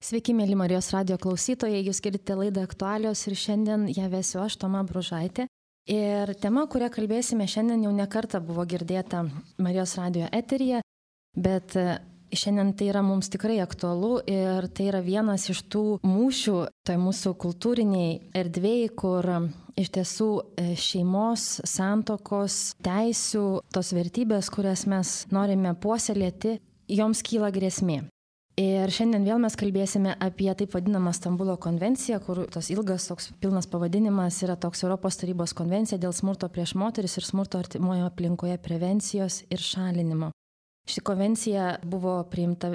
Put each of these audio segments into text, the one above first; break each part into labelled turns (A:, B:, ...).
A: Sveiki, mėly Marijos radijo klausytojai, jūs girdite laidą Aktualios ir šiandien ją vesiu aš, Toma Bružaitė. Ir tema, kurią kalbėsime šiandien, jau nekartą buvo girdėta Marijos radijo eteryje, bet šiandien tai yra mums tikrai aktualu ir tai yra vienas iš tų mūšių, tai mūsų kultūriniai erdvėjai, kur iš tiesų šeimos, santuokos, teisių, tos vertybės, kurias mes norime puoselėti, joms kyla grėsmė. Ir šiandien vėl mes kalbėsime apie taip vadinamą Stambulo konvenciją, kur tos ilgas toks pilnas pavadinimas yra toks Europos tarybos konvencija dėl smurto prieš moteris ir smurto artimoje aplinkoje prevencijos ir šalinimo. Ši konvencija buvo priimta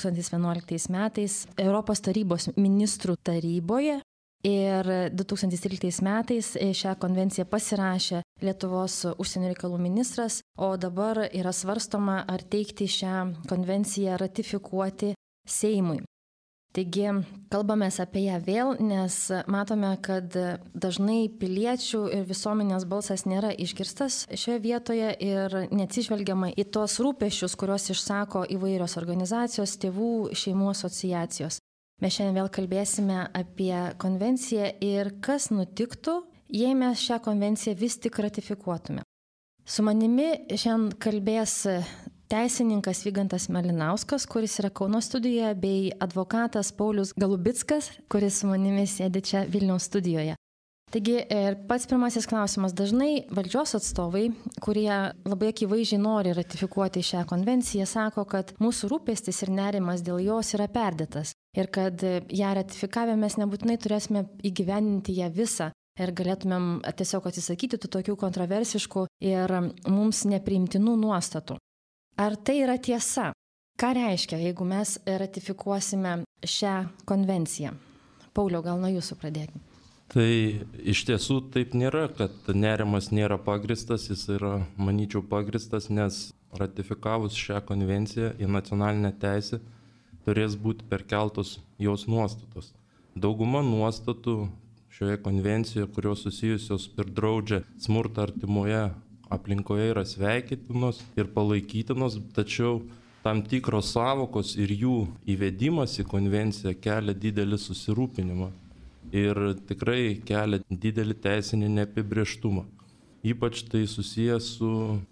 A: 2011 metais Europos tarybos ministrų taryboje ir 2013 metais šią konvenciją pasirašė Lietuvos užsienio reikalų ministras, o dabar yra svarstoma, ar teikti šią konvenciją ratifikuoti Seimui. Taigi, kalbamės apie ją vėl, nes matome, kad dažnai piliečių ir visuomenės balsas nėra išgirstas šioje vietoje ir neatsižvelgiama į tuos rūpesčius, kuriuos išsako įvairios organizacijos, tėvų, šeimų asociacijos. Mes šiandien vėl kalbėsime apie konvenciją ir kas nutiktų, jei mes šią konvenciją vis tik ratifikuotume. Su manimi šiandien kalbės teisininkas Vygantas Malinauskas, kuris yra Kauno studijoje, bei advokatas Paulius Galubickas, kuris su manimi sėdi čia Vilniaus studijoje. Taigi, pats pirmasis klausimas. Dažnai valdžios atstovai, kurie labai akivaizdžiai nori ratifikuoti šią konvenciją, sako, kad mūsų rūpestis ir nerimas dėl jos yra perdėtas ir kad ją ratifikavę mes nebūtinai turėsime įgyvendinti ją visą ir galėtumėm tiesiog atsisakyti tų tokių kontroversiškų ir mums nepriimtinų nuostatų. Ar tai yra tiesa? Ką reiškia, jeigu mes ratifikuosime šią konvenciją? Pauliau, gal nuo jūsų pradėkime.
B: Tai iš tiesų taip nėra, kad nerimas nėra pagristas, jis yra, manyčiau, pagristas, nes ratifikavus šią konvenciją į nacionalinę teisę turės būti perkeltos jos nuostatos. Dauguma nuostatų šioje konvencijoje, kurios susijusios ir draudžia smurtą artimoje aplinkoje, yra sveikintinos ir palaikytinos, tačiau tam tikros sąvokos ir jų įvedimas į konvenciją kelia didelį susirūpinimą ir tikrai kelia didelį teisinį neapibrėžtumą. Ypač tai susijęs su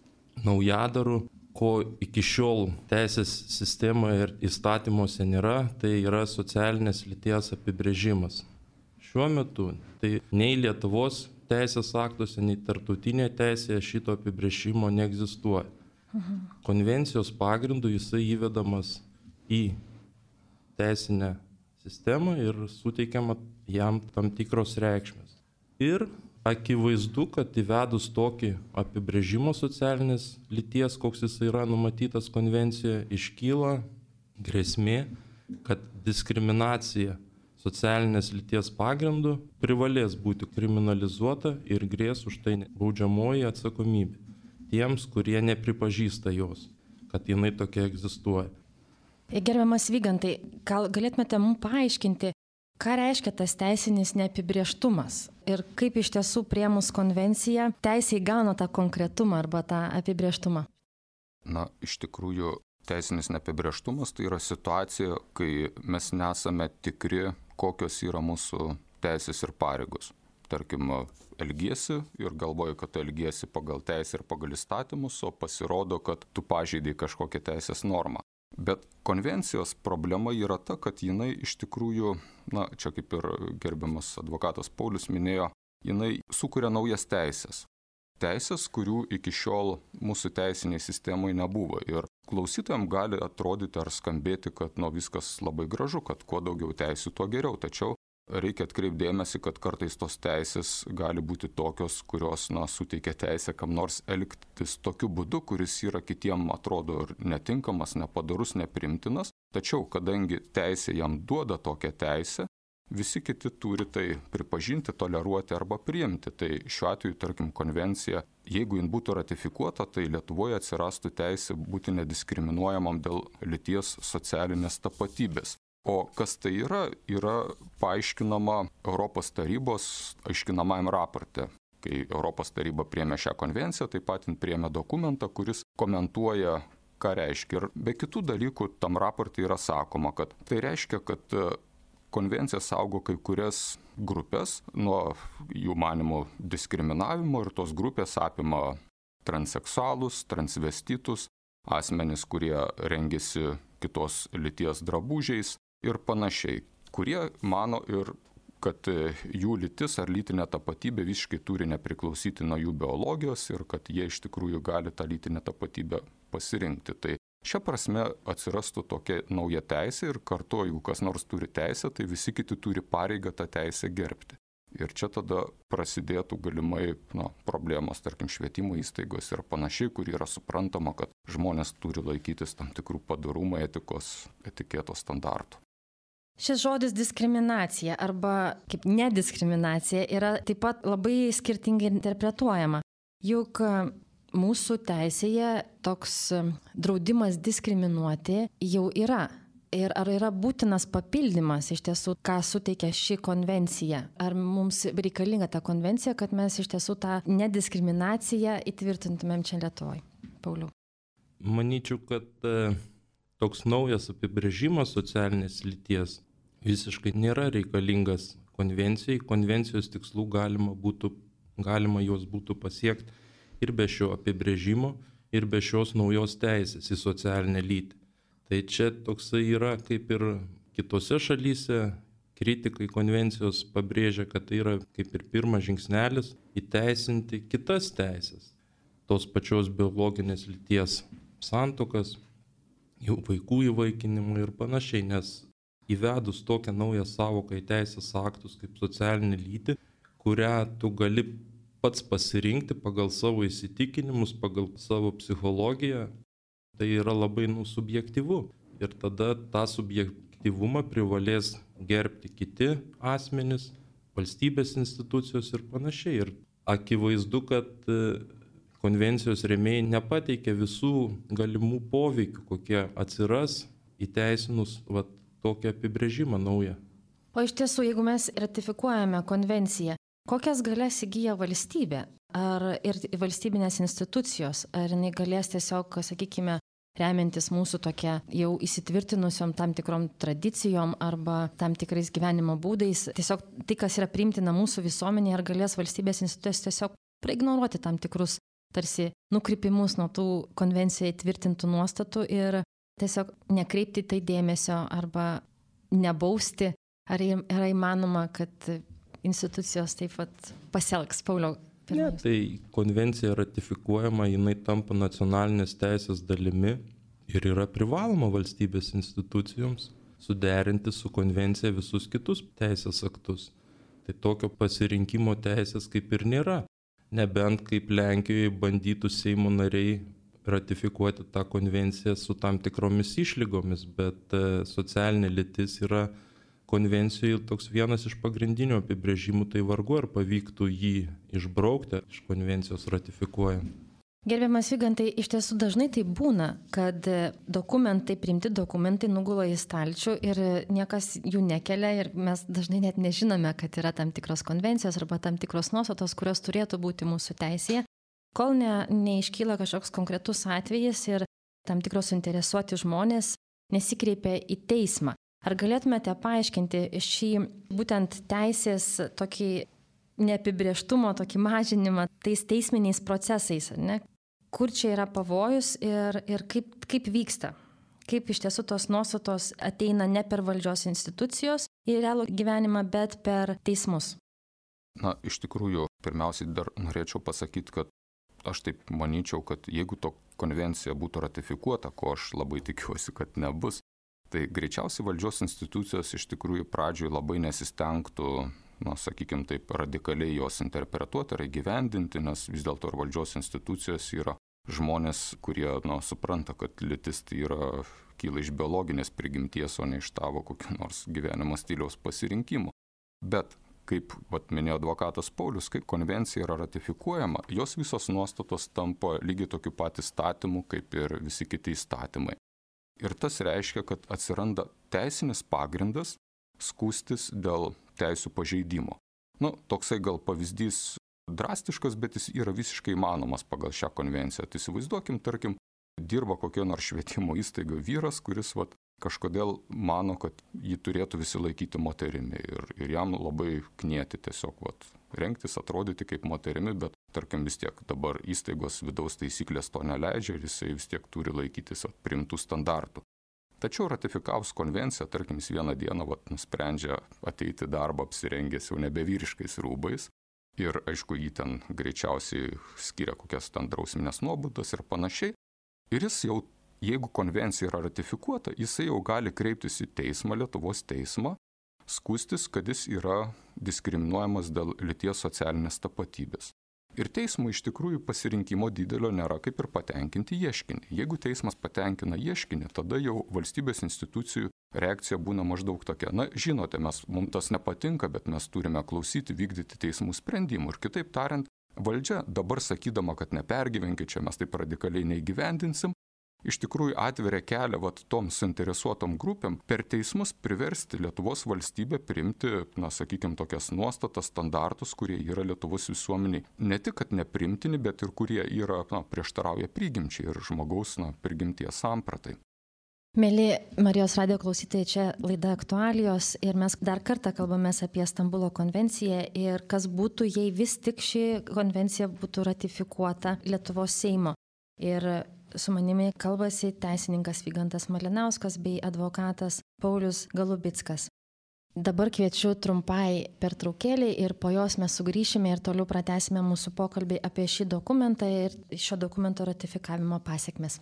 B: naujadaru, ko iki šiol teisės sistemoje ir įstatymuose nėra, tai yra socialinės lyties apibrėžimas. Šiuo metu tai nei Lietuvos teisės aktuose, nei tarptautinėje teisėje šito apibrėžimo neegzistuoja. Konvencijos pagrindu jisai įvedamas į teisinę sistemą ir suteikiama jam tam tikros reikšmės. Ir akivaizdu, kad įvedus tokį apibrėžimą socialinės lyties, koks jis yra numatytas konvencijoje, iškyla grėsmė, kad diskriminacija socialinės lyties pagrindu privalės būti kriminalizuota ir grės už tai baudžiamoji atsakomybė tiems, kurie nepripažįsta jos, kad jinai tokia egzistuoja.
A: Gerbiamas Vygantai, gal galėtumėte mums paaiškinti, ką reiškia tas teisinis neapibrėžtumas ir kaip iš tiesų priėmus konvenciją teisė įgauna tą konkretumą arba tą apibrėžtumą?
C: Iš tikrųjų, teisinis neapibrėžtumas tai yra situacija, kai mes nesame tikri, kokios yra mūsų teisės ir pareigos. Tarkim, elgiesi ir galvoji, kad tu elgiesi pagal teisę ir pagal įstatymus, o pasirodo, kad tu pažeidei kažkokią teisės normą. Bet konvencijos problema yra ta, kad jinai iš tikrųjų, čia kaip ir gerbiamas advokatas Paulius minėjo, jinai sukuria naujas teisės. Teisės, kurių iki šiol mūsų teisiniai sistemoje nebuvo. Ir klausytojams gali atrodyti ar skambėti, kad viskas labai gražu, kad kuo daugiau teisių, tuo geriau. Tačiau reikia atkreipdėmėsi, kad kartais tos teisės gali būti tokios, kurios suteikia teisę kam nors elgtis tokiu būdu, kuris yra kitiem atrodo ir netinkamas, nepadorus, neprimtinas. Tačiau, kadangi teisė jam duoda tokią teisę, visi kiti turi tai pripažinti, toleruoti arba priimti. Tai šiuo atveju, tarkim, konvencija, jeigu jin būtų ratifikuota, tai Lietuvoje atsirastų teisė būti nediskriminuojamam dėl lyties socialinės tapatybės. O kas tai yra paaiškinama Europos tarybos aiškinamajam raporte. Kai Europos taryba priėmė šią konvenciją, taip pat priėmė dokumentą, kuris komentuoja, ką reiškia. Ir be kitų dalykų tam raporte yra sakoma, kad tai reiškia, kad konvencija saugo kai kurias grupės nuo jų manimo diskriminavimo ir tos grupės apima transseksualus, transvestitus, asmenis, kurie rengiasi kitos lyties drabužiais ir panašiai, kurie mano ir kad jų lytis ar lytinė tapatybė visiškai turi nepriklausyti nuo jų biologijos ir kad jie iš tikrųjų gali tą lytinę tapatybę pasirinkti. Tai šia prasme atsirastų tokia nauja teisė ir kartu, jeigu kas nors turi teisę, tai visi kiti turi pareigą tą teisę gerbti. Ir čia tada prasidėtų galimai problemos, tarkim, švietimo įstaigos ir panašiai, kur yra suprantama, kad žmonės turi laikytis tam tikrų padorumo, etikos, etiketo standartų.
A: Šis žodis diskriminacija arba kaip nediskriminacija yra taip pat labai skirtingai interpretuojama. Juk mūsų teisėje toks draudimas diskriminuoti jau yra. Ir ar yra būtinas papildymas iš tiesų, ką suteikia ši konvencija? Ar mums reikalinga ta konvencija, kad mes iš tiesų tą nediskriminaciją įtvirtintumėm čia Lietuvoje? Pauliau.
B: Manyčiau, kad toks naujas apibrėžimas socialinės lyties visiškai nėra reikalingas konvencijai. Konvencijos tikslų galima juos būtų pasiekti ir be šio apibrėžimo, ir be šios naujos teisės į socialinę lytį. Tai čia toksai yra kaip ir kitose šalyse, kritikai konvencijos pabrėžia, kad tai yra kaip ir pirmas žingsnelis įteisinti kitas teisės, tos pačios biologinės lyties santuokas, jų vaikų įvaikinimą ir panašiai, nes įvedus tokią naują savoką į teisės aktus kaip socialinę lytį, kurią tu gali pats pasirinkti pagal savo įsitikinimus, pagal savo psichologiją, tai yra labai subjektyvu. Ir tada tą subjektyvumą privalės gerbti kiti asmenys, valstybės institucijos ir panašiai. Ir akivaizdu, kad konvencijos rėmėjai nepateikia visų galimų poveikių, kokie atsiras įteisinus tokią apibrėžimą naują.
A: O iš tiesų, jeigu mes ratifikuojame konvenciją, kokias galias įgyja valstybė? Ar ir valstybinės institucijos, ar jinai galės tiesiog, sakykime, remiantis mūsų tokia jau įsitvirtinusiom tam tikrom tradicijom arba tam tikrais gyvenimo būdais, tiesiog tai, kas yra priimtina mūsų visuomenėje, ar galės valstybės institucijos tiesiog praignoruoti tam tikrus tarsi nukrypimus nuo tų konvencijoje įtvirtintų nuostatų ir tiesiog nekreipti tai dėmesio arba nebausti, ar yra įmanoma, kad institucijos taip pat pasielgs. Pauliau.
B: Ne, tai konvencija ratifikuojama, jinai tampa nacionalinės teisės dalimi ir yra privaloma valstybės institucijoms suderinti su konvencija visus kitus teisės aktus. Tai tokio pasirinkimo teisės kaip ir nėra. Nebent kaip Lenkijoje bandytų Seimo nariai ratifikuoti tą konvenciją su tam tikromis išlygomis, bet socialinė lytis yra konvencijoje toks vienas iš pagrindinių apibrėžimų, tai vargu ar pavyktų jį išbraukti iš konvencijos ratifikuojant.
A: Gerbiamas Vygantai, iš tiesų dažnai tai būna, kad priimti dokumentai nugula į stalčių ir niekas jų nekelia ir mes dažnai net nežinome, kad yra tam tikros konvencijos arba tam tikros nuostatos, kurios turėtų būti mūsų teisėje, kol neiškyla kažkoks konkretus atvejis ir tam tikros suinteresuoti žmonės nesikreipia į teismą. Ar galėtumėte paaiškinti šį būtent teisės tokį neapibrėžtumo, tokį mažinimą tais teisminiais procesais, ne? Kur čia yra pavojus ir kaip vyksta? Kaip iš tiesų tos nuostatos ateina ne per valdžios institucijos į realų gyvenimą, bet per teismus?
C: Iš tikrųjų, pirmiausiai dar norėčiau pasakyti, kad aš taip manyčiau, kad jeigu to konvencija būtų ratifikuota, ko aš labai tikiuosi, kad nebus, tai greičiausiai valdžios institucijos iš tikrųjų pradžioj labai nesistengtų, sakykime taip, radikaliai jos interpretuoti ar įgyvendinti, nes vis dėlto ir valdžios institucijos yra žmonės, kurie supranta, kad lytis tai kyla iš biologinės prigimties, o ne iš tavo kokio nors gyvenimo stiliaus pasirinkimo. Bet, kaip minėjo advokatas Paulius, kai konvencija yra ratifikuojama, jos visos nuostatos tampa lygiai tokiu pat įstatymu, kaip ir visi kiti įstatymai. Ir tas reiškia, kad atsiranda teisinis pagrindas skųstis dėl teisų pažeidimo. Toksai gal pavyzdys drastiškas, bet jis yra visiškai įmanomas pagal šią konvenciją. Tai įsivaizduokim, tarkim, dirba kokia nors švietimo įstaiga vyras, kuris kažkodėl mano, kad jį turėtų visi laikyti moterimi ir jam labai knieti tiesiog rengtis, atrodyti kaip moterimi, bet tarkim vis tiek dabar įstaigos vidaus taisyklės to neleidžia ir jisai vis tiek turi laikytis priimtų standartų. Tačiau ratifikavus konvenciją, tarkim, jis vieną dieną nusprendžia ateiti darbą apsirengęs jau nebe vyriškais rūbais ir aišku, jį ten greičiausiai skiria kokias ten drausminės nuobaudas ir panašiai. Ir jis jau, jeigu konvencija yra ratifikuota, jisai jau gali kreiptis į teismą, Lietuvos teismą, skųstis, kad jis yra diskriminuojamas dėl lyties socialinės tapatybės. Ir teismui iš tikrųjų pasirinkimo didelio nėra, kaip ir patenkinti ieškinį. Jeigu teismas patenkina ieškinį, tada jau valstybės institucijų reakcija būna maždaug tokia. Na, žinote, mums tas nepatinka, bet mes turime klausyti, vykdyti teismų sprendimų. Ir kitaip tariant, valdžia dabar sakydama, kad nepergyvenkit, čia mes taip radikaliai neįgyvendinsim, iš tikrųjų atveria kelią tom suinteresuotom grupėm per teismus priversti Lietuvos valstybę priimti, sakykime, tokias nuostatas, standartus, kurie yra Lietuvos visuomeniai ne tik, kad nepriimtini, bet ir kurie yra, prieštarauja prigimčiai ir žmogaus, prigimties sampratai.
A: Mėly Marijos radijo klausytojai, čia laida Aktualijos ir mes dar kartą kalbamės apie Stambulo konvenciją ir kas būtų, jei vis tik ši konvencija būtų ratifikuota Lietuvos Seimo. Ir su manimi kalbasi teisininkas Vygantas Malinauskas bei advokatas Paulius Galubickas. Dabar kviečiu trumpai pertraukėlį ir po jos mes sugrįšime ir toliau pratęsime mūsų pokalbį apie šį dokumentą ir šio dokumento ratifikavimo pasekmes.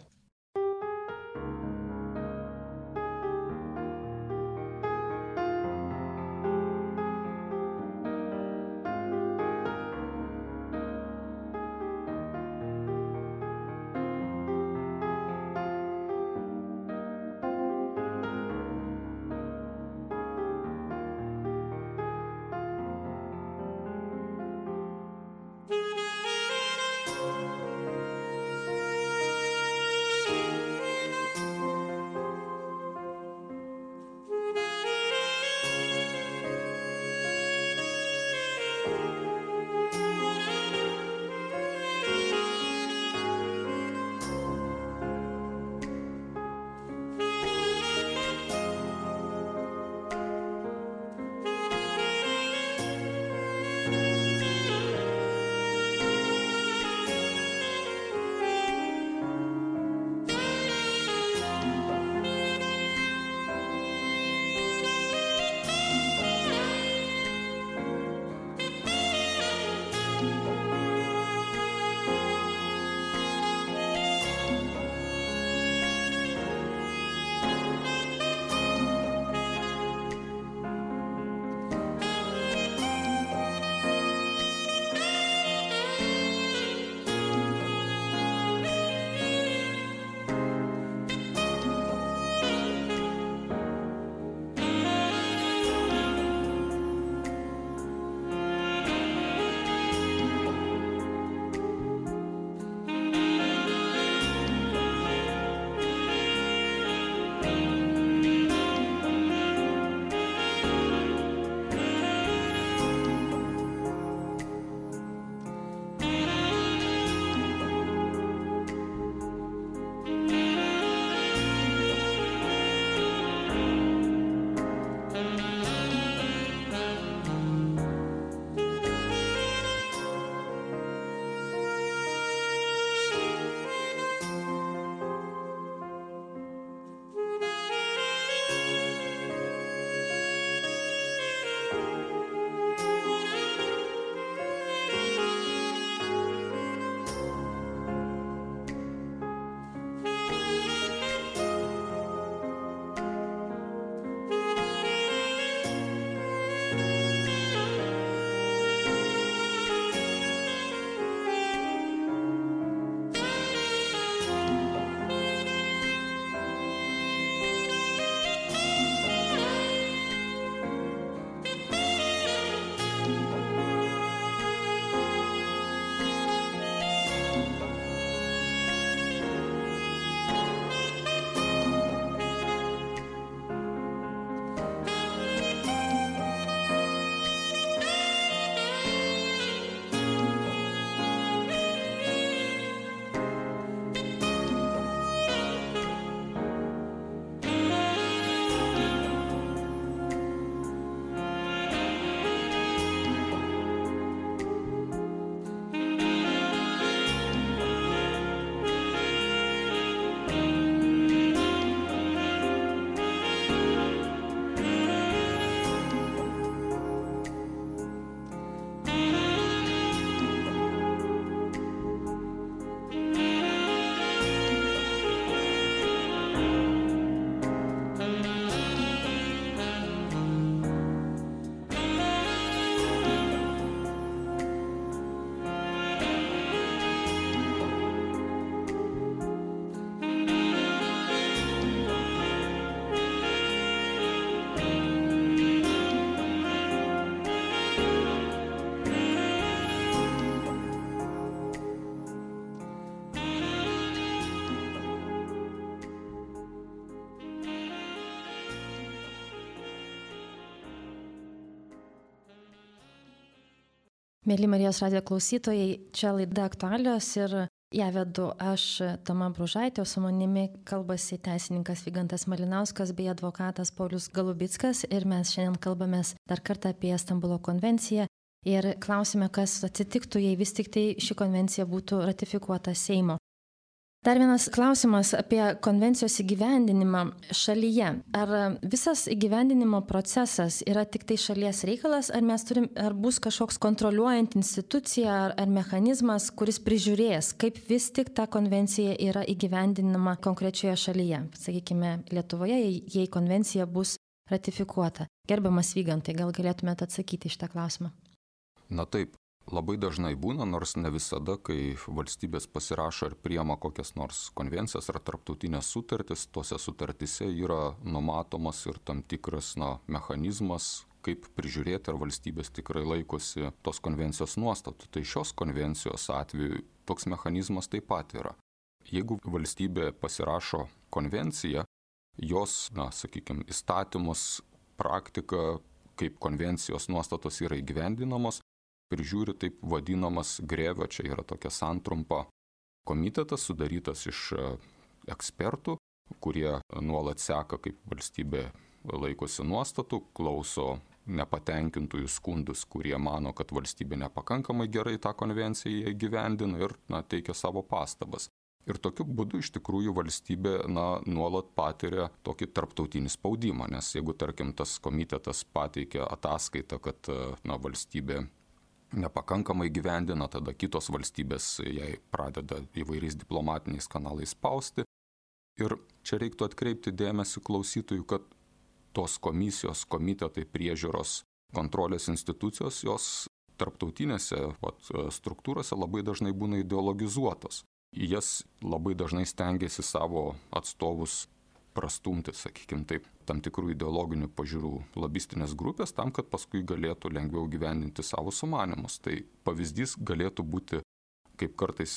A: Mėly Marijos radijo klausytojai, čia laida Aktualios ir ją vedu aš, Toma Bružaitė, o su manimi kalbasi teisininkas Vygantas Malinauskas bei advokatas Paulius Galubickas ir mes šiandien kalbamės dar kartą apie Stambulo konvenciją ir klausime, kas atsitiktų, jei vis tik tai ši konvencija būtų ratifikuota Seimo. Dar vienas klausimas apie konvencijos įgyvendinimą šalyje. Ar visas įgyvendinimo procesas yra tik tai šalies reikalas, ar bus kažkoks kontroliuojant institucija ar mechanizmas, kuris prižiūrės, kaip vis tik ta konvencija yra įgyvendinama konkrečioje šalyje, sakykime, Lietuvoje, jei konvencija bus ratifikuota. Gerbiamas Vygantai, gal galėtumėte atsakyti šitą klausimą?
C: Na taip. Labai dažnai būna, nors ne visada, kai valstybės pasirašo ir priema kokias nors konvencijas ar tarptautinės sutartis, tose sutartise yra numatomas ir tam tikras mechanizmas, kaip prižiūrėti, ar valstybės tikrai laikosi tos konvencijos nuostatų. Tai šios konvencijos atveju toks mechanizmas taip pat yra. Jeigu valstybė pasirašo konvenciją, jos, sakykime, įstatymus, praktika, kaip konvencijos nuostatos yra įgyvendinamos, prižiūri taip vadinamas GREVIO, čia yra tokia santrumpa, komitetas sudarytas iš ekspertų, kurie nuolat seka, kaip valstybė laikosi nuostatų, klauso nepatenkintųjų skundus, kurie mano, kad valstybė nepakankamai gerai tą konvenciją įgyvendina ir teikia savo pastabas. Ir tokiu būdu iš tikrųjų valstybė nuolat patiria tokį tarptautinį spaudimą, nes jeigu, tarkim, tas komitetas pateikia ataskaitą, kad valstybė nepakankamai gyvendina, tada kitos valstybės jai pradeda įvairiais diplomatiniais kanalais spausti. Ir čia reiktų atkreipti dėmesį klausytojų, kad tos komisijos, komitetai, priežiūros, kontrolės institucijos, jos tarptautinėse struktūrose labai dažnai būna ideologizuotos. Jas labai dažnai stengiasi savo atstovus prastumti, sakykime taip, tam tikrų ideologinių pažiūrų lobistinės grupės, tam, kad paskui galėtų lengviau gyvendinti savo sumanymus. Tai pavyzdys galėtų būti, kaip kartais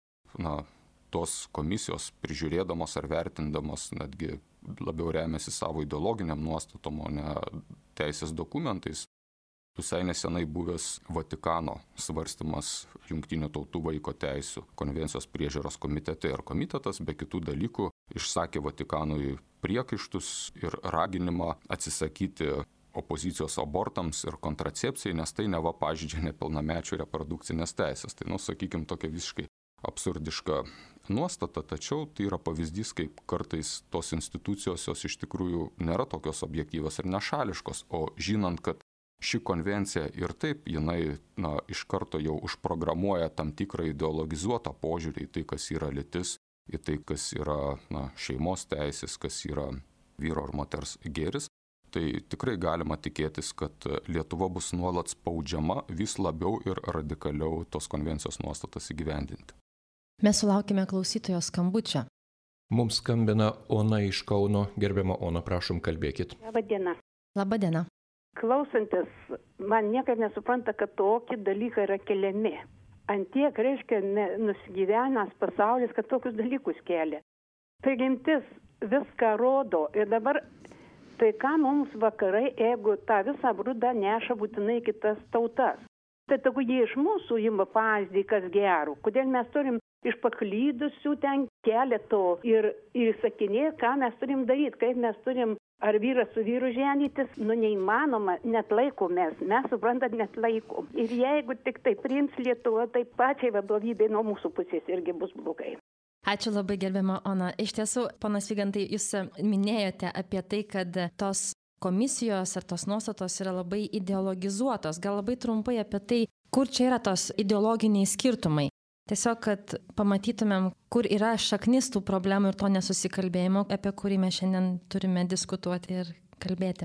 C: tos komisijos prižiūrėdamos ar vertindamos netgi labiau remiasi savo ideologiniam nuostatom, o ne teisės dokumentais. Visai nesenai buvęs Vatikano svarstymas Jungtinių tautų vaiko teisių konvencijos priežiūros komitete ir komitetas be kitų dalykų išsakė Vatikanui priekaištus ir raginimą atsisakyti opozicijos abortams ir kontracepcijai, nes tai neva pažeidžia nepilnamečių reprodukcinės teisės. Tai, sakykime, tokia visiškai absurdiška nuostata, tačiau tai yra pavyzdys, kaip kartais tos institucijos jos iš tikrųjų nėra tokios objektyvios ir nešališkos, o žinant, kad ši konvencija ir taip, jinai iš karto jau užprogramuoja tam tikrą ideologizuotą požiūrį į tai, kas yra lytis, į tai, kas yra šeimos teisės, kas yra vyro ir moters gėris, tai tikrai galima tikėtis, kad Lietuva bus nuolat spaudžiama vis labiau ir radikaliau tos konvencijos nuostatas įgyvendinti.
A: Mes sulaukime klausytojo skambučio.
D: Mums skambina Ona iš Kauno. Gerbiama Ona, prašom, kalbėkit.
E: Labadiena.
A: Labadiena.
E: Klausantis, man niekaip nesupranta, kad tokie dalykai yra keliami. Antiek, reiškia, nusigyvenęs pasaulis, kad tokius dalykus kelia. Prigimtis viską rodo ir dabar, tai ką mums vakarai, jeigu tą visą brudą neša būtinai kitas tautas. Tai tegu jie iš mūsų ima pavyzdį, kas gero. Kodėl mes turim iš paklydusių ten keleto ir sakinėti, ką mes turim daryti, kaip mes turim. Ar vyras su vyru ženytis, neįmanoma, net laiko mes suprantat, net laiko. Ir jeigu tik tai priims Lietuva, tai pačiai vadovybė nuo mūsų pusės irgi bus blogai.
A: Ačiū labai, gerbiama Ona. Iš tiesų, panas Vygantai, jūs minėjote apie tai, kad tos komisijos ar tos nuostatos yra labai ideologizuotos. Gal labai trumpai apie tai, kur čia yra tos ideologiniai skirtumai. Tiesiog, kad pamatytumėm, kur yra šaknis tų problemų ir to nesusikalbėjimo, apie kurį mes šiandien turime diskutuoti ir kalbėti.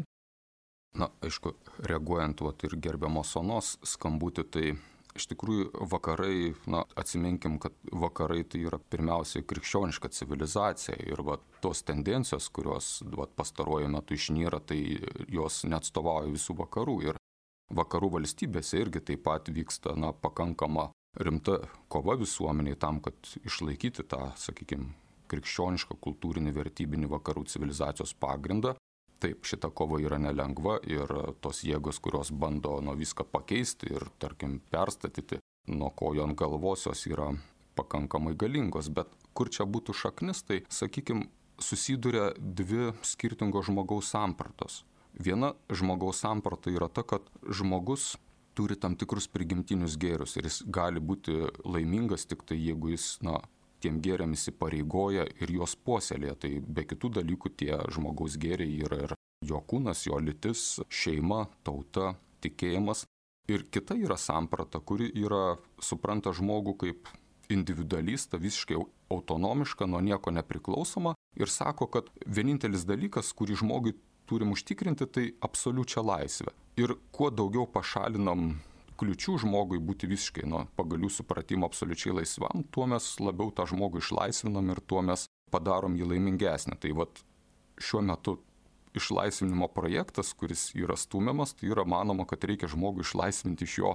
C: Aišku, reaguojant ir gerbiamos Onos skambutį, tai iš tikrųjų vakarai, atsiminkim, kad vakarai tai yra pirmiausiai krikščioniška civilizacija ir tos tendencijos, kurios pastaruoju metu išnyra, tai jos neatstovauja visų vakarų ir vakarų valstybėse irgi taip pat vyksta pakankama rimta kova visuomeniai tam, kad išlaikyti tą, sakykime, krikščionišką kultūrinį vertybinį vakarų civilizacijos pagrindą. taip, šita kova yra nelengva ir tos jėgos, kurios bando viską pakeisti ir, tarkim, perstatyti nuo kojo ant galvos, jos yra pakankamai galingos. Bet kur čia būtų šaknis, tai, sakykime, susiduria dvi skirtingos žmogaus sampratos. Viena žmogaus samprata yra ta, kad žmogus turi tam tikrus prigimtinius gėrius ir jis gali būti laimingas tik tai, jeigu jis, tiem gėriam įsipareigoja ir juos puoselėja. Tai be kitų dalykų tie žmogaus gėriai yra ir jo kūnas, jo lytis, šeima, tauta, tikėjimas. Ir kita yra samprata, kuri supranta žmogų kaip individualistą, visiškai autonomišką, nuo nieko nepriklausomą ir sako, kad vienintelis dalykas, kurį žmogui turim užtikrinti, tai absoliučią laisvę. Ir kuo daugiau pašalinam kliučių žmogui būti visiškai pagal jų supratimą absoliučiai laisvam, tuo mes labiau tą žmogų išlaisvinam ir tuo mes padarom jį laimingesnį. Tai šiuo metu išlaisvinimo projektas, kuris yra stumiamas, tai yra manoma, kad reikia žmogų išlaisvinti iš jo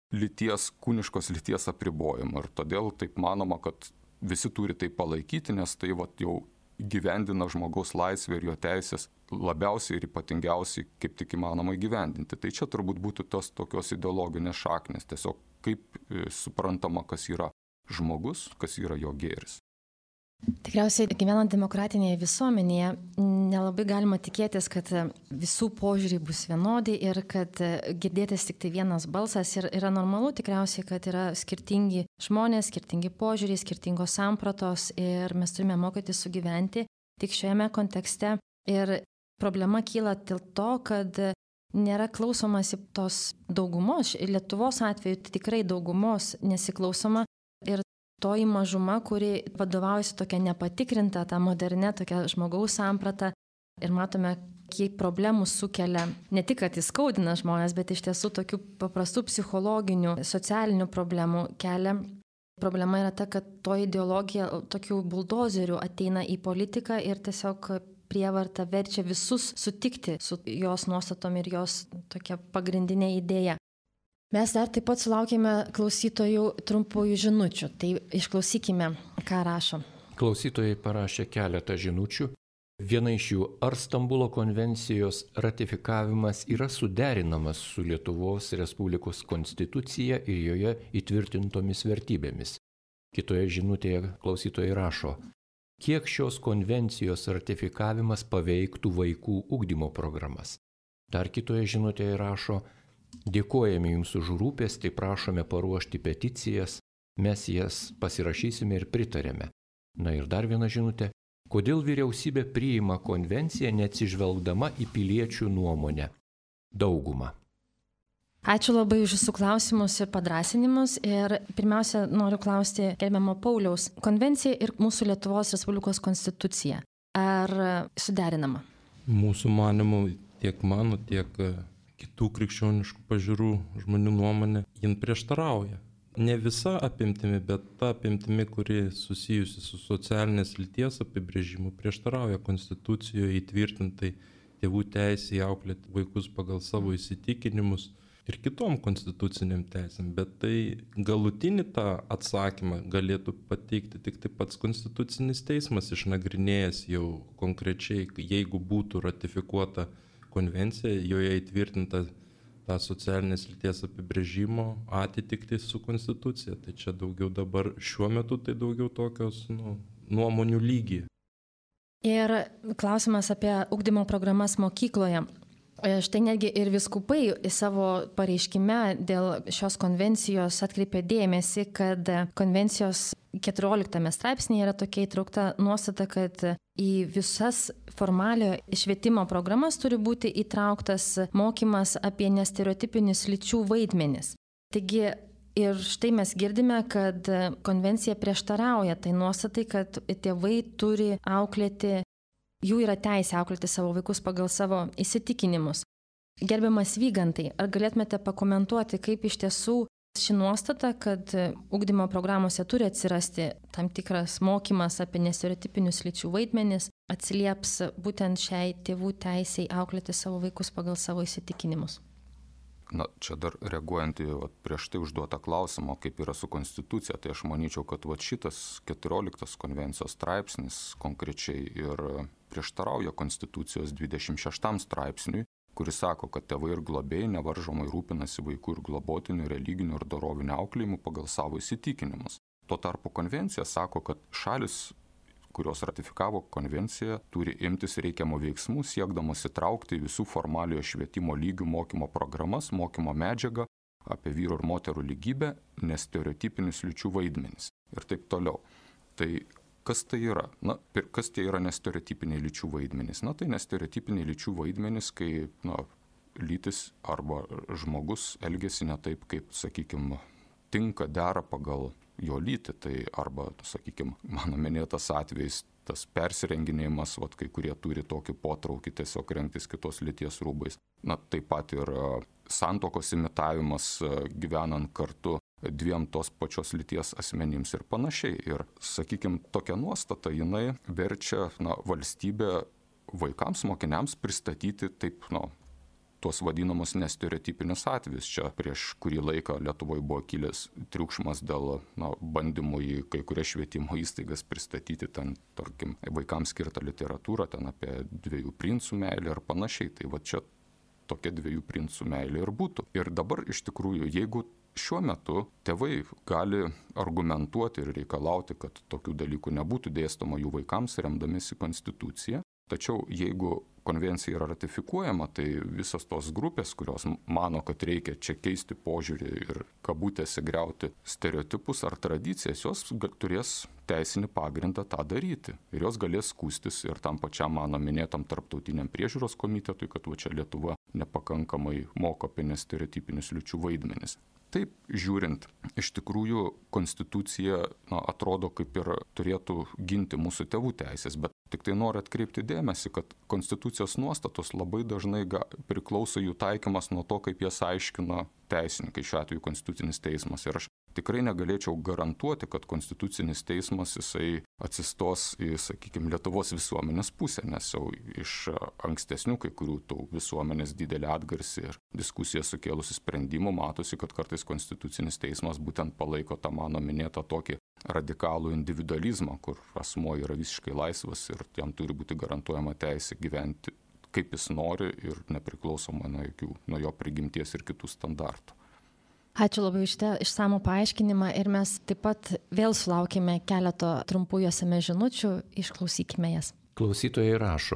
C: kūniškos lyties apribojimą. Ir todėl taip manoma, kad visi turi tai palaikyti, nes tai jau gyvendina žmogaus laisvę ir jo teisės labiausiai ir ypatingiausiai kaip tik įmanoma įgyvendinti. Tai čia turbūt būtų tos tokios ideologinės šaknės, tiesiog kaip suprantama, kas yra žmogus, kas yra jo gėris.
A: Tikriausiai gyvenant demokratinėje visuomenėje nelabai galima tikėtis, kad visų požiūriai bus vienodi ir kad girdėtis tik tai vienas balsas. Ir yra normalu tikriausiai, kad yra skirtingi žmonės, skirtingi požiūriai, skirtingos sampratos ir mes turime mokytis sugyventi tik šiame kontekste. Ir problema kyla dėl to, kad nėra klausomasi tos daugumos. Lietuvos atveju tikrai daugumos nesiklausoma ir toji mažuma, kuri vadovaujasi tokia nepatikrinta, ta modernė, tokia žmogaus samprata. Ir matome, kiek problemų sukelia, ne tik, kad įskaudina žmonės, bet iš tiesų tokių paprastų psichologinių, socialinių problemų kelia. Problema yra ta, kad to ideologija tokių buldozerių ateina į politiką ir tiesiog prievarta verčia visus sutikti su jos nuostatom ir jos tokia pagrindinė idėja. Mes dar taip pat sulaukėme klausytojų trumpųjų žinučių, tai išklausykime, ką rašo.
D: Klausytojai parašė keletą žinučių. Viena iš jų, ar Stambulo konvencijos ratifikavimas yra suderinamas su Lietuvos Respublikos konstitucija ir joje įtvirtintomis vertybėmis. Kitoje žinutėje klausytojai rašo, kiek šios konvencijos ratifikavimas paveiktų vaikų ugdymo programas. Dar kitoje žinutėje rašo, dėkojame Jums už rūpestį, prašome paruošti peticijas, mes jas pasirašysime ir pritarėme. Na ir dar viena žinutė, kodėl vyriausybė priima konvenciją neatsižvelgdama į piliečių nuomonę? Daugumą.
A: Ačiū labai už Jūsų klausimus ir padrasinimus. Ir pirmiausia, noriu klausti gerbiamo Pauliaus. Konvencija ir mūsų Lietuvos Respublikos konstitucija. Ar suderinama?
B: Mūsų manimu, tiek mano, tiek kitų krikščioniškų pažiūrų žmonių nuomonė, jin prieštarauja. Ne visa apimtimi, bet ta apimtimi, kuri susijusi su socialinės lyties apibrėžimu, prieštarauja konstitucijoje įtvirtintai tėvų teisė auklėti vaikus pagal savo įsitikinimus ir kitom konstituciniam teisėm. Bet tai galutinį tą atsakymą galėtų pateikti tik tai pats konstitucinis teismas, išnagrinėjęs jau konkrečiai, jeigu būtų ratifikuota konvencija, joje įtvirtinta tą socialinės lyties apibrėžimo atitikti su konstitucija. Tai čia daugiau dabar šiuo metu tai daugiau tokios nuomonių lygiai.
A: Ir klausimas apie ugdymo programas mokykloje. Štai netgi ir vyskupai savo pareiškime dėl šios konvencijos atkreipė dėmesį, kad konvencijos 14 straipsnėje yra tokia įtraukta nuostata, kad į visas formaliojo švietimo programas turi būti įtrauktas mokymas apie nestereotipinius lyčių vaidmenis. Taigi ir štai mes girdime, kad konvencija prieštarauja tai nuostatai, kad tėvai turi auklėti, jų yra teisė auklėti savo vaikus pagal savo įsitikinimus. Gerbiamas Vygantai, ar galėtumėte pakomentuoti, kaip iš tiesų ši nuostata, kad ugdymo programuose turi atsirasti tam tikras mokymas apie nestereotipinius lyčių vaidmenis, atsilieps būtent šiai tėvų teisei auklėti savo vaikus pagal savo įsitikinimus?
C: Čia dar reaguojant į prieš tai užduotą klausimą, kaip yra su konstitucija, tai aš manyčiau, kad šitas 14 konvencijos straipsnis konkrečiai ir prieštarauja Konstitucijos 26 straipsniui, kuris sako, kad tėvai ir globėjai nevaržomai rūpinasi vaikų ir globotinių, religinių ir dorovinių auklėjimų pagal savo įsitikinimus. Tuo tarpu konvencija sako, kad šalis, kurios ratifikavo konvenciją, turi imtis reikiamų veiksmų, siekdamas įtraukti visų formaliojo švietimo lygių mokymo programas, mokymo medžiagą apie vyrų ir moterų lygybę, nestereotipinius lyčių vaidmenis ir taip toliau. Tai kas tai yra? Na, kas tie yra nestereotipiniai lyčių vaidmenys? Na, tai nestereotipiniai lyčių vaidmenys, kai lytis arba žmogus elgesi ne taip, kaip, sakykime, tinka, dera pagal jo lytį. Tai arba, sakykime, mano minėtas atvejs, tas persirenginėjimas, kai kurie turi tokį potraukį tiesiog rengtis kitos lyties rūbais. Na, taip pat ir santuokos imitavimas gyvenant kartu dviem tos pačios lyties asmenims ir panašiai. Ir, sakykime, tokia nuostata, jinai verčia valstybę vaikams, mokiniams pristatyti taip, tuos vadinamus nestereotipinius atvejus. Čia prieš kurį laiką Lietuvoje buvo kilęs triukšmas dėl bandymų į kai kurias švietimo įstaigas pristatyti ten, tarkim, vaikams skirtą literatūrą, ten apie dviejų princų meilę ir panašiai. Tai va čia tokia dviejų princų meilė ir būtų. Ir dabar iš tikrųjų, jeigu šiuo metu tėvai gali argumentuoti ir reikalauti, kad tokių dalykų nebūtų dėstoma jų vaikams, remdamiesi Konstituciją, tačiau jeigu konvencija yra ratifikuojama, tai visos tos grupės, kurios mano, kad reikia čia keisti požiūrį ir kabutėse griauti stereotipus ar tradicijas, jos turės teisinį pagrindą tą daryti. Ir jos galės skųstis ir tam pačiam mano minėtam tarptautiniam priežiūros komitetui, kad čia Lietuva nepakankamai moko apie nestereotipinius lyčių vaidmenis. Taip žiūrint, iš tikrųjų Konstitucija atrodo kaip ir turėtų ginti mūsų tėvų teisės, bet tik tai noriu atkreipti dėmesį, kad Konstitucijos nuostatos labai dažnai priklauso jų taikymas nuo to, kaip jas aiškina teisininkai, šiuo atveju Konstitucinis teismas. Ir aš tikrai negalėčiau garantuoti, kad Konstitucinis teismas jisai atsistos į, sakykime, Lietuvos visuomenės pusę, nes jau iš ankstesnių kai kurių tų visuomenės didelį atgarsį ir diskusiją sukėlusių sprendimų matosi, kad kartais Konstitucinis teismas būtent palaiko tą mano minėtą tokį radikalų individualizmą, kur asmuo yra visiškai laisvas ir jam turi būti garantuojama teisė gyventi kaip jis nori ir nepriklausomai nuo jo prigimties ir kitų standartų.
A: Ačiū labai už tą išsamų paaiškinimą ir mes taip pat vėl sulaukime keleto trumpų esame žinučių, išklausykime jas.
D: Klausytojai rašo,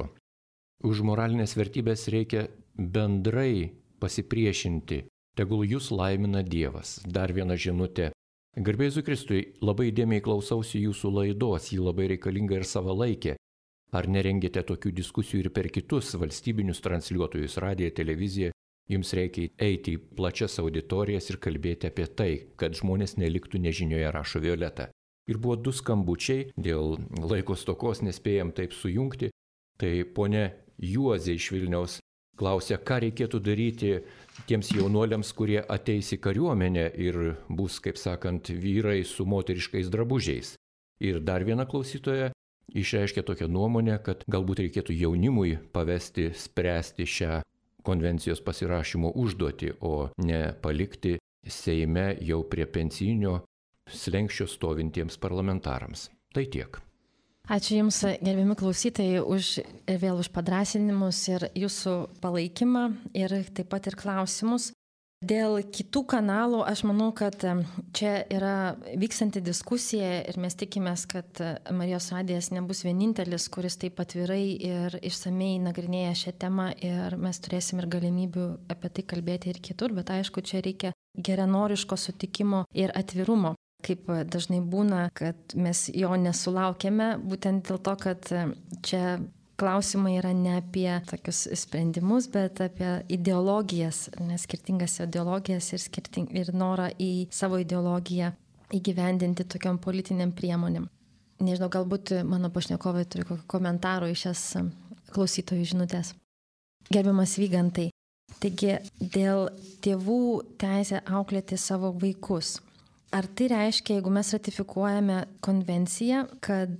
D: už moralinės vertybės reikia bendrai pasipriešinti, tegul jūs laimina Dievas. Dar viena žinutė. Garbė Jėzui Kristui, labai įdėmiai klausausi jūsų laidos, ji labai reikalinga ir savalaikė. Ar nerengėte tokių diskusijų ir per kitus valstybinius transliuotojus, radiją, televiziją? Jums reikia eiti į plačias auditorijas ir kalbėti apie tai, kad žmonės neliktų nežinioje, rašo Violeta. Ir buvo 2 skambučiai, dėl laiko stokos nespėjom taip sujungti. Tai ponia Juozė iš Vilniaus klausė, ką reikėtų daryti tiems jaunuoliams, kurie ateis į kariuomenę ir bus, kaip sakant, vyrai su moteriškais drabužiais. Ir dar viena klausytoja išreiškė tokią nuomonę, kad galbūt reikėtų jaunimui pavesti spręsti šią konvencijos pasirašymo užduotį, o ne palikti Seime jau prie pensinio slenksčio stovintiems parlamentarams. Tai tiek.
A: Ačiū Jums, gerbiami klausytojai, vėl už padrąsinimus ir Jūsų palaikymą ir taip pat ir klausimus. Dėl kitų kanalų aš manau, kad čia yra vykstanti diskusija ir mes tikimės, kad Marijos radijas nebus vienintelis, kuris taip atvirai ir išsamei nagrinėja šią temą ir mes turėsim ir galimybių apie tai kalbėti ir kitur, bet aišku, čia reikia geranoriško sutikimo ir atvirumo. Kaip dažnai būna, kad mes jo nesulaukėme, būtent dėl to, kad čia klausimai yra ne apie tokius sprendimus, bet apie ideologijas, nes skirtingas ideologijas ir norą į savo ideologiją įgyvendinti tokiom politiniam priemonėm. Nežinau, galbūt mano pašnekovai turi kokį komentarų iš šias klausytojų žinutės. Gerbiamas Vygantai, taigi dėl tėvų teisę auklėti savo vaikus. Ar tai reiškia, jeigu mes ratifikuojame konvenciją, kad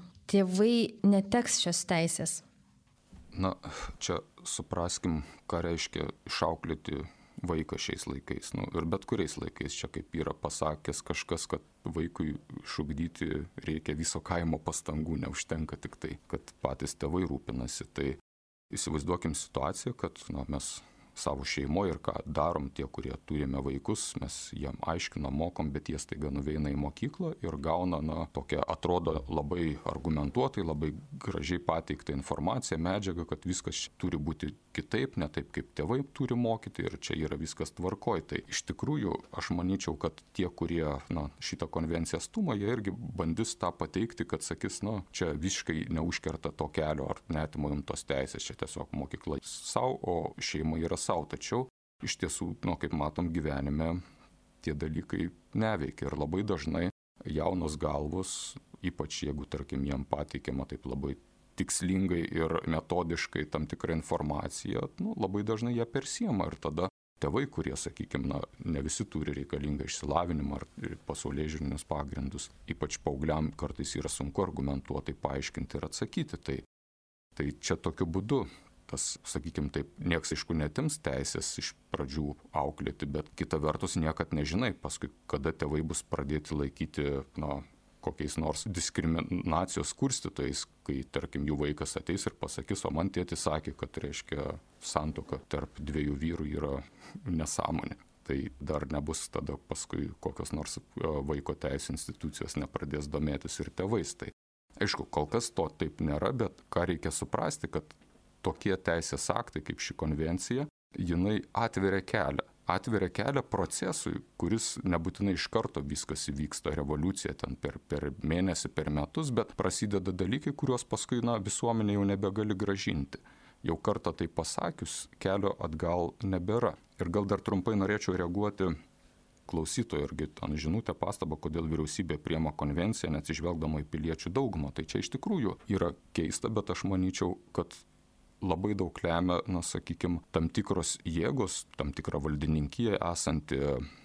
A: tėvai neteks šios teisės?
C: Na, čia supraskim, ką reiškia išauklėti vaikas šiais laikais. Ir bet kuriais laikais čia kaip yra pasakęs kažkas, kad vaikui išugdyti reikia viso kaimo pastangų, neužtenka tik tai, kad patys tėvai rūpinasi. Tai įsivaizduokim situaciją, kad mes savo šeimoje ir ką darom tie, kurie turime vaikus, mes jiem aiškinam, mokom, bet jie staiga nuveina į mokyklą ir gauna, tokią atrodo labai argumentuotai, labai gražiai pateiktą informaciją, medžiagą, kad viskas turi būti kitaip, ne taip, kaip tėvai turi mokyti ir čia yra viskas tvarkoj. Tai iš tikrųjų aš manyčiau, kad tie, kurie šitą konvenciją stuma, jie irgi bandys tą pateikti, kad sakys, čia visiškai neužkerta to kelio ar neatima jums tos teisės, čia tiesiog mokykla savo, o šeima yra savo. Tačiau iš tiesų, kaip matom gyvenime, tie dalykai neveikia ir labai dažnai jaunos galvos, ypač jeigu, tarkim, jiem pateikiama taip labai tikslingai ir metodiškai tam tikrą informaciją, labai dažnai ją persiema ir tada tėvai, kurie, sakykime, ne visi turi reikalingą išsilavinimą ar pasaulėžiūrinius pagrindus, ypač paaugliam kartais yra sunku argumentuotai paaiškinti ir atsakyti. Tai čia tokiu būdu tas, sakykime taip, nieks aišku netims teisės iš pradžių auklėti, bet kita vertus niekad nežinai, paskui kada tėvai bus pradėti laikyti, kokiais nors diskriminacijos kurstytojais, kai, tarkim, jų vaikas ateis ir pasakys, o man tėtis sakė, kad, reiškia, santuoka tarp dviejų vyrų yra nesąmonė. Tai dar nebus tada paskui kokios nors vaiko teisės institucijos nepradės domėtis ir tėvais. Tai aišku, kol kas to taip nėra, bet ką reikia suprasti, kad tokie teisės aktai kaip ši konvencija, jinai atveria kelią procesui, kuris nebūtinai iš karto viskas įvyksta, revoliucija ten per mėnesį, per metus, bet prasideda dalykai, kuriuos paskui visuomenė jau nebegali gražinti. Jau kartą tai pasakius, kelio atgal nebėra. Ir gal dar trumpai norėčiau reaguoti klausytojų irgi ten žinutę pastabą, kodėl vyriausybė priima konvenciją, neatsižvelgdama į piliečių daugumą. Tai čia iš tikrųjų yra keista, bet aš manyčiau, kad labai daug lemia, sakykime, tam tikros jėgos, tam tikra valdininkija esanti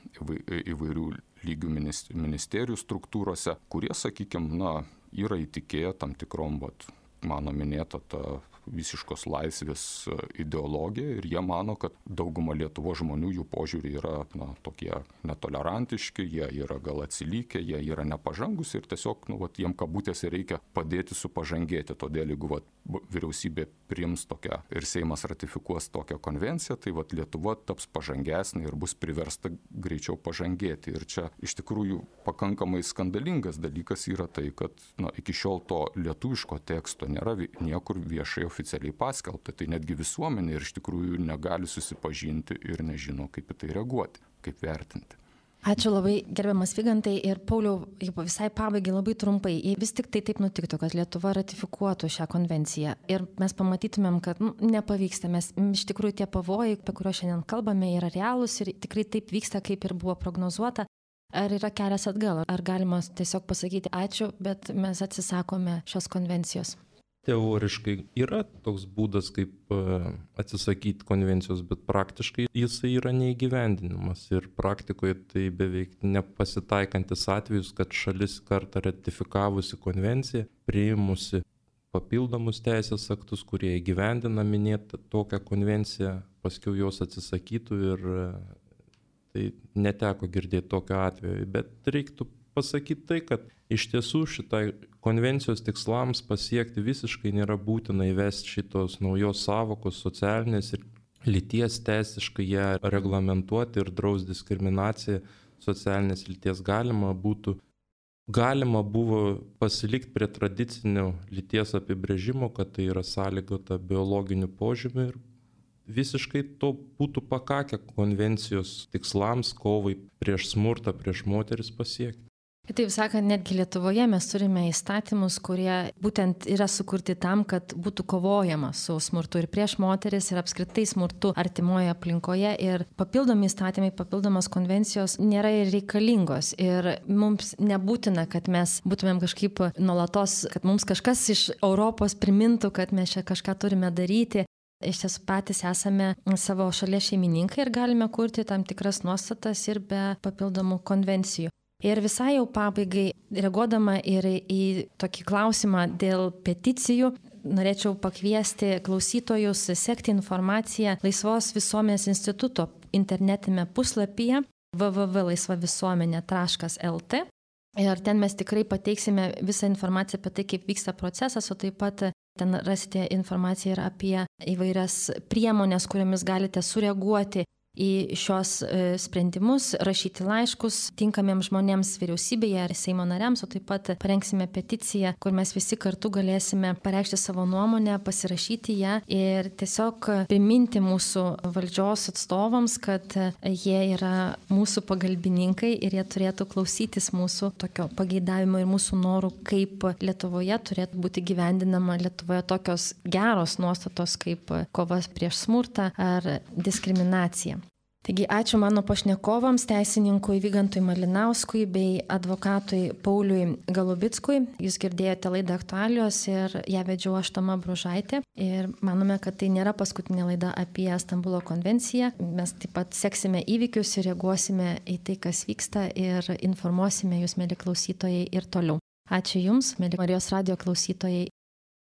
C: įvairių lygių ministerijų struktūrose, kurie, sakykime, yra įtikėję tam tikrom, mano minėta ta visiškos laisvės ideologija ir jie mano, kad dauguma Lietuvos žmonių, jų požiūrį yra tokie netolerantiški, jie yra gal atsilikę, jie yra nepažangus ir tiesiog, jiem kabutėse reikia padėti supažangėti. Todėl, jeigu vyriausybė priims tokią ir Seimas ratifikuos tokią konvenciją, tai Lietuva taps pažangesnė ir bus priversta greičiau pažangėti. Ir čia iš tikrųjų pakankamai skandalingas dalykas yra tai, kad iki šiol to lietuviško teksto nėra niekur viešai oficialiai paskelbta, tai netgi visuomenė ir iš tikrųjų negali susipažinti ir nežino, kaip į tai reaguoti, kaip vertinti.
A: Ačiū labai, gerbiamas Vygantai, ir Pauliau, visai pabaigai labai trumpai, jei vis tik tai taip nutiktų, kad Lietuva ratifikuotų šią konvenciją ir mes pamatytumėm, kad nepavyksta, mes iš tikrųjų tie pavojai, apie kuriuos šiandien kalbame, yra realūs ir tikrai taip vyksta, kaip ir buvo prognozuota. Ar yra kelias atgal, ar galima tiesiog pasakyti ačiū, bet mes atsisakome šios konvencijos?
B: Teoriškai yra toks būdas, kaip atsisakyti konvencijos, bet praktiškai jisai yra neįgyvendinimas ir praktikoje tai beveik nepasitaikantis atvejus, kad šalis kartą ratifikavusi konvenciją, priimusi papildomus teisės aktus, kurie įgyvendina minėtą tokią konvenciją, paskiau jos atsisakytų ir tai neteko girdėti tokio atveju, bet reiktų pasakyti tai, kad iš tiesų šitai konvencijos tikslams pasiekti visiškai nėra būtina įvesti šitos naujos sąvokos socialinės ir lyties teisiškai ją reglamentuoti ir draus diskriminaciją socialinės lyties galima buvo pasilikti prie tradicinio lyties apibrėžimo, kad tai yra sąlygota biologiniu požymiu ir visiškai to būtų pakakę konvencijos tikslams kovai prieš smurtą, prieš moteris pasiekti.
A: Taip sakant, netgi Lietuvoje mes turime įstatymus, kurie būtent yra sukurti tam, kad būtų kovojama su smurtu ir prieš moteris ir apskritai smurtu artimoje aplinkoje ir papildomi įstatymai, papildomos konvencijos nėra ir reikalingos ir mums nebūtina, kad mes būtumėm kažkaip nuolatos, kad mums kažkas iš Europos primintų, kad mes čia kažką turime daryti. Iš tiesų patys esame savo šalies šeimininkai ir galime kurti tam tikras nuostatas ir be papildomų konvencijų. Ir visai jau pabaigai, reaguodama ir į tokį klausimą dėl peticijų, norėčiau pakviesti klausytojus sekti informaciją Laisvos visuomenės instituto internetinėme puslapyje www.laisvavisuomenė.lt. Ir ten mes tikrai pateiksime visą informaciją apie tai, kaip vyksta procesas, o taip pat ten rasite informaciją ir apie įvairias priemonės, kuriomis galite sureaguoti į šios sprendimus, rašyti laiškus tinkamiems žmonėms vyriausybėje ar Seimo nariams, o taip pat parengsime peticiją, kur mes visi kartu galėsime pareikšti savo nuomonę, pasirašyti ją ir tiesiog priminti mūsų valdžios atstovams, kad jie yra mūsų pagalbininkai ir jie turėtų klausytis mūsų tokio pageidavimo ir mūsų norų, kaip Lietuvoje turėtų būti gyvendinama Lietuvoje tokios geros nuostatos kaip kovas prieš smurtą ar diskriminaciją. Taigi ačiū mano pašnekovams, teisininkui Vygantui Malinauskui bei advokatui Pauliui Galubickui. Jūs girdėjote laidą Aktualijos ir ją vedžiau aš, Toma Bružaitė. Ir manome, kad tai nėra paskutinė laida apie Stambulo konvenciją. Mes taip pat seksime įvykius ir reaguosime į tai, kas vyksta ir informuosime jūs, mėly klausytojai, ir toliau. Ačiū Jums, mėly Marijos radijo klausytojai.